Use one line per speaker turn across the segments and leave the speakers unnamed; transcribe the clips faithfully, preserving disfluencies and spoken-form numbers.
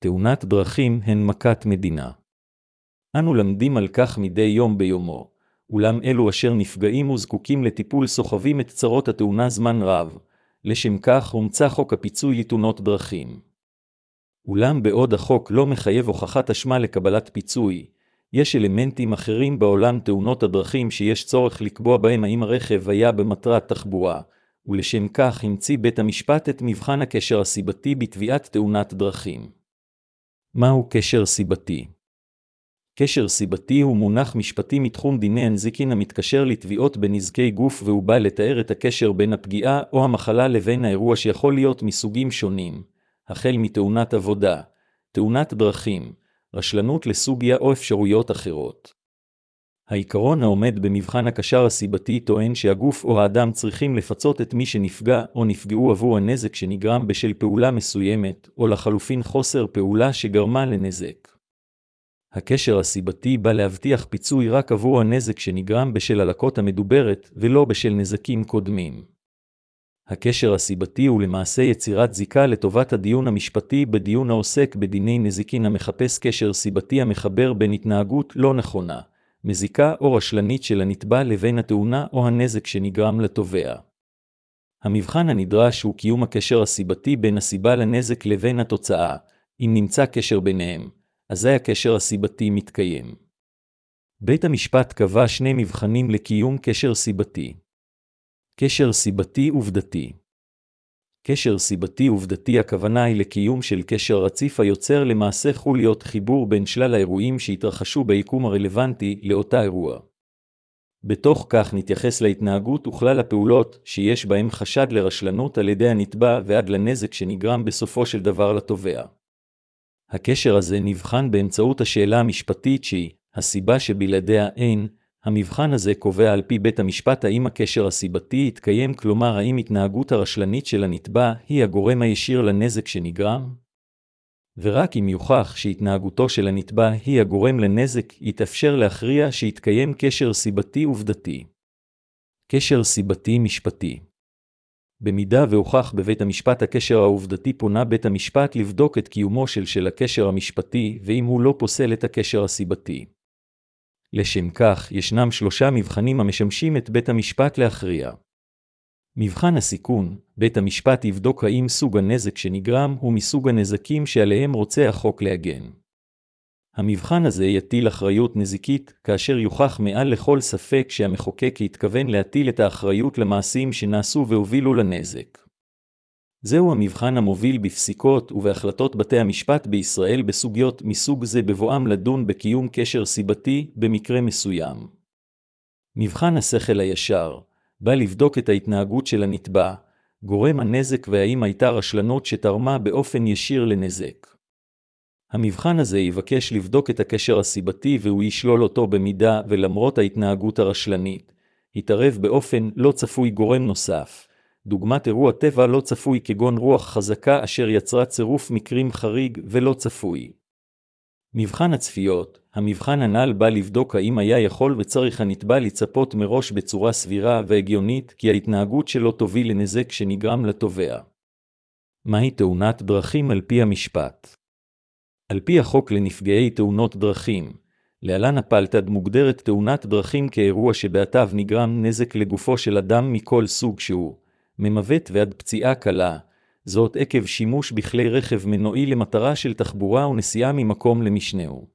תאונת דרכים הן מכת מדינה. אנו למדים על כך מדי יום ביומו, אולם אלו אשר נפגעים וזקוקים לטיפול סוחבים את צרות התאונה זמן רב, לשם כך הומצא חוק הפיצוי לתאונות דרכים. אולם בעוד החוק לא מחייב הוכחת אשמה לקבלת פיצוי, יש אלמנטים אחרים בעולם תאונות הדרכים שיש צורך לקבוע בהם האם הרכב היה במטרת תחבורה, ולשם כך המציא בית המשפט את מבחן הקשר הסיבתי בתביעת תאונת דרכים. מהו קשר סיבתי? קשר סיבתי הוא מונח משפטי מתחום דיני הנזיקין המתקשר לתביעות בנזקי גוף, והוא בא לתאר את הקשר בין הפגיעה או המחלה לבין האירוע שיכול להיות מסוגים שונים, החל מתאונת עבודה, תאונת דרכים, רשלנות לסוגיה או אפשרויות אחרות. העיקרון העומד במבחן הקשר הסיבתי טוען שהגוף או האדם צריכים לפצות את מי שנפגע או נפגעו עבור הנזק שנגרם בשל פעולה מסוימת, או לחלופין חוסר פעולה שגרמה לנזק. הקשר הסיבתי בא להבטיח פיצוי רק עבור הנזק שנגרם בשל הלקות המדוברת ולא בשל נזקים קודמים. הקשר הסיבתי הוא למעשה יצירת זיקה לטובת הדיון המשפטי בדיון העוסק בדיני נזיקין המחפש קשר סיבתי המחבר בין התנהגות לא נכונה, מזיקה או רשלנית של הנתבע לבין התאונה או הנזק שנגרם לתובע. המבחן הנדרש הוא קיום הקשר הסיבתי בין הסיבה לנזק לבין התוצאה. אם נמצא קשר ביניהם, אזי הקשר הסיבתי מתקיים. בית המשפט קבע שני מבחנים לקיום קשר סיבתי. קשר סיבתי עובדתי. קשר סיבתי עובדתי הכוונה היא לקיום של קשר רציף היוצר למעשה חוליות חיבור בין שלל האירועים שהתרחשו ביקום הרלוונטי לאותה אירוע. בתוך כך נתייחס להתנהגות וכלל הפעולות שיש בהם חשד לרשלנות על ידי הנתבע ועד לנזק שנגרם בסופו של דבר לתובע. הקשר הזה נבחן באמצעות השאלה המשפטית שהיא הסיבה שבלעדיה אין. המבחן הזה קובע על פי בית המשפט האם הקשר הסיבתי התקיים, כלומר האם התנהגות הרשלנית של הנתבע היא הגורם הישיר לנזק שנגרם, ורק אם יוכח שהתנהגותו של הנתבע היא הגורם לנזק, יתאפשר להכריע שהתקיים קשר סיבתי עובדתי. קשר סיבתי משפטי. במידה והוכח בבית המשפט הקשר העובדתי, פונה בית המשפט לבדוק את קיומו של של הקשר המשפטי, ואם הוא לא פוסל את הקשר הסיבתי. לשם כך, ישנם שלושה מבחנים המשמשים את בית המשפט להכריע. מבחן הסיכון, בית המשפט יבדוק האם סוג הנזק שנגרם הוא מסוג הנזקים שעליהם רוצה החוק להגן. המבחן הזה יטיל אחריות נזיקית, כאשר יוכח מעל לכל ספק שהמחוקק התכוון להטיל את האחריות למעשים שנעשו והובילו לנזק. זהו המבחן המוביל בפסיקות ובהחלטות בתי המשפט בישראל בסוגיות מסוג זה בבואם לדון בקיום קשר סיבתי במקרה מסוים. מבחן השכל הישר בא לבדוק את ההתנהגות של הנתבע, גורם הנזק, והאם הייתה רשלנות שתרמה באופן ישיר לנזק. המבחן הזה יבקש לבדוק את הקשר הסיבתי, והוא ישלול אותו במידה ולמרות ההתנהגות הרשלנית יתערב באופן לא צפוי גורם נוסף, דוגמת אירוע טבע לא צפוי כגון רוח חזקה אשר יצרה צירוף מקרים חריג ולא צפוי. מבחן הצפיות, המבחן הנ"ל בא לבדוק האם היה יכול וצריך הנתבע לצפות מראש בצורה סבירה והגיונית כי ההתנהגות שלו תוביל לנזק שנגרם לתובע. מהי תאונת דרכים על פי המשפט? על פי החוק לנפגעי תאונות דרכים, להלן הפלת"ד, מוגדרת תאונת דרכים כאירוע שבעטיו נגרם נזק לגופו של אדם מכל סוג שהוא, ממוות ועד פציעה קלה, זאת עקב שימוש בכלי רכב מנועי למטרה של תחבורה ונסיעה ממקום למשנהו.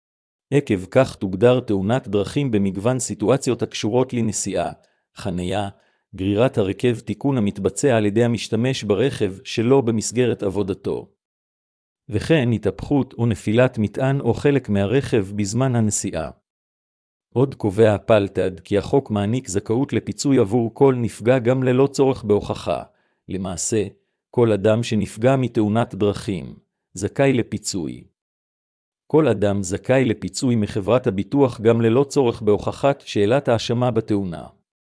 עקב כך תוגדר תאונת דרכים במגוון סיטואציות הקשורות לנסיעה, חניה, גרירת הרכב, תיקון המתבצע על ידי המשתמש ברכב שלא במסגרת עבודתו, וכן התהפכות או נפילת מטען או חלק מהרכב בזמן הנסיעה. עוד קובע הפלת"ד כי החוק מעניק זכאות לפיצוי עבור כל נפגע גם ללא צורך בהוכחה. למעשה, כל אדם שנפגע מתאונת דרכים זכאי לפיצוי. כל אדם זכאי לפיצוי מחברת הביטוח גם ללא צורך בהוכחת שאלת האשמה בתאונה.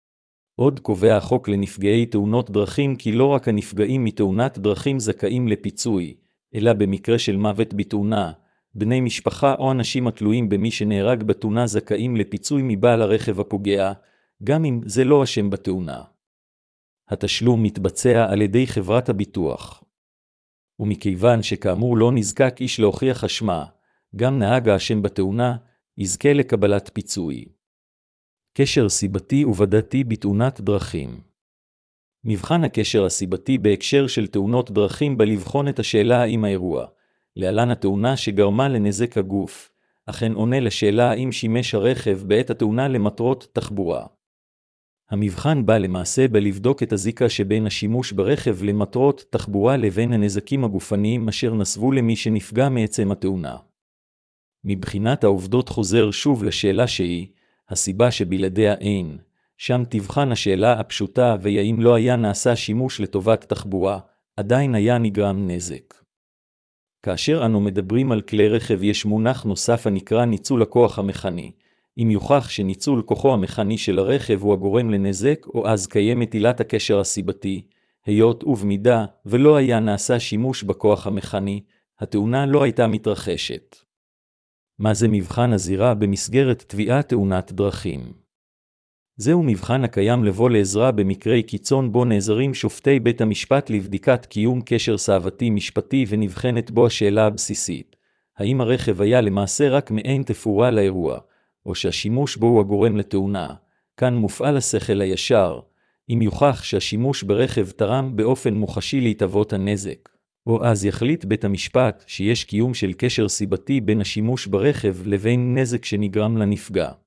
עוד קובע החוק לנפגעי תאונות דרכים כי לא רק הנפגעים מתאונת דרכים זכאים לפיצוי, אלא במקרה של מוות בתאונה, בני משפחה או אנשים התלויים במי שנהרג בתאונה זכאים לפיצוי מבעל הרכב הפוגע, גם אם זה לא אשם בתאונה. התשלום מתבצע על ידי חברת הביטוח. ומכיוון שכאמור לא נזקק איש להוכיח אשמה, גם נהג האשם בתאונה יזכה לקבלת פיצוי. קשר סיבתי וודאתי בתאונת דרכים. מבחן הקשר הסיבתי בהקשר של תאונות דרכים בא לבחון את השאלה האם האירוע, להלן התאונה שגרמה לנזק הגוף, אכן עונה לשאלה האם שימש הרכב בעת התאונה למטרות תחבורה. המבחן בא למעשה בא לבדוק את הזיקה שבין השימוש ברכב למטרות תחבורה לבין הנזקים הגופניים אשר נסבו למי שנפגע מעצם התאונה. מבחינת העובדות חוזר שוב לשאלה שהיא, הסיבה שבלעדיה אין, שם תבחן השאלה הפשוטה והאם לא היה נעשה שימוש לטובת תחבורה, עדיין היה נגרם נזק. כאשר אנו מדברים על כלי רכב יש מונח נוסף הנקרא ניצול הכוח המכני. אם יוכח שניצול כוחו המכני של הרכב הוא הגורם לנזק, או אז קיימת עילת הקשר הסיבתי, היות ובמידה ולא היה נעשה שימוש בכוח המכני, התאונה לא הייתה מתרחשת. מה זה מבחן הזירה במסגרת תביעת תאונת דרכים? זהו מבחן הקיים לבוא לעזרה במקרי קיצון בו נעזרים שופטי בית המשפט לבדיקת קיום קשר סהבתי משפטי ונבחנת בו השאלה הבסיסית, האם הרכב היה למעשה רק מעין תפאורה לאירוע, או שהשימוש בו הוא הגורם לתאונה. כאן מופעל השכל הישר, אם יוכח שהשימוש ברכב תרם באופן מוחשי להתהוות הנזק, או אז יחליט בית המשפט שיש קיום של קשר סיבתי בין השימוש ברכב לבין נזק שנגרם לנפגע.